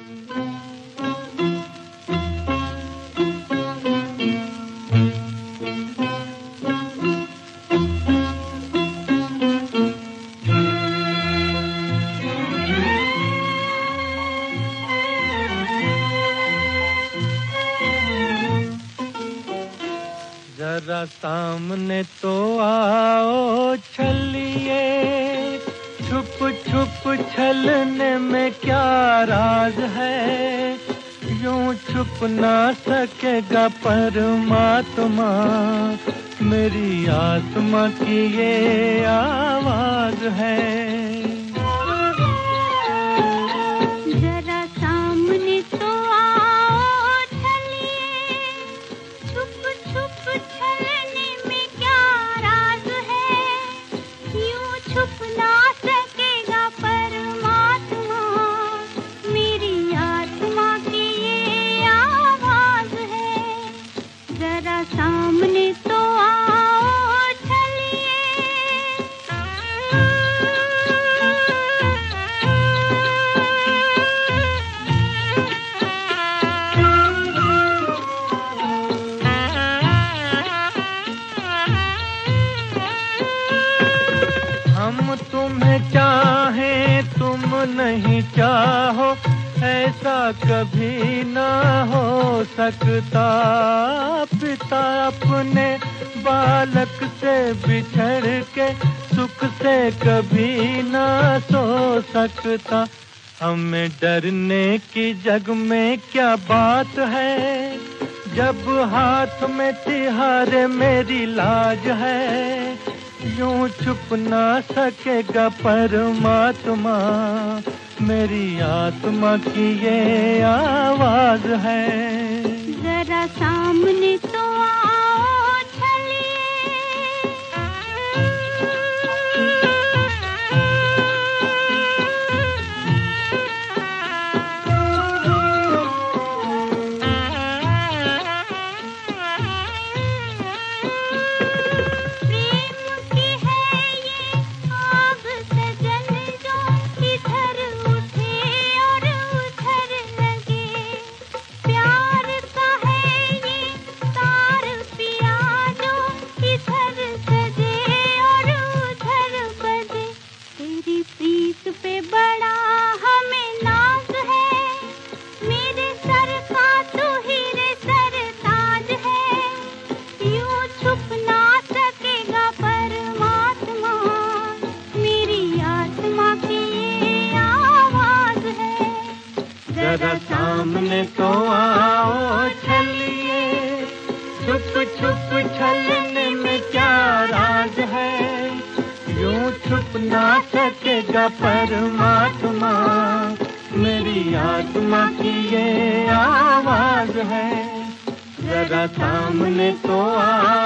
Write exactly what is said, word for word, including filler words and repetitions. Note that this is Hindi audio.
जरा सामने तो आओ छलिए, छुप छुप छलने में क्या राज है, यूं छुप ना सकेगा परमात्मा, मेरी आत्मा की ये आवाज है। सामने तो आओ चलिए, हम तुम्हें चाहें तुम नहीं चाहो, ऐसा कभी ना हो सकता। पिता अपने बालक से बिछड़ के सुख से कभी ना सो सकता। हमें डरने की जग में क्या बात है, जब हाथ में तिहारे मेरी लाज है, यूं छुप ना सकेगा परमात्मा, मेरी आत्मा की ये आवाज है। जरा सामने तो आओ चलिए, जरा सामने तो आओ चलिए, छुप छुप छलने में क्या राज है, यूं छुप ना सकेगा परमात्मा, मेरी आत्मा की ये आवाज है। जरा सामने तो आओ